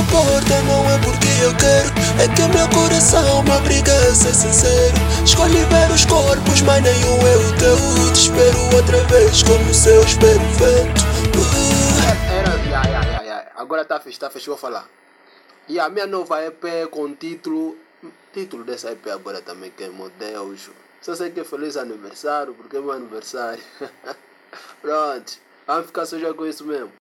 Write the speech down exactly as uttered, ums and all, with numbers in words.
tua porta não é porque eu quero, é que o meu coração me obriga a ser sincero. Escolhi ver os corpos, mas nenhum é o teu. Te espero outra vez como se eu espero o vento. uh. Era, yeah, yeah, yeah, yeah. Agora tá fixe, tá fixe, vou falar. E a minha nova E P com título. Título dessa E P agora também, que é meu Deus. Só sei que é feliz aniversário, porque é meu aniversário. Pronto, vamos ficar só já com isso mesmo.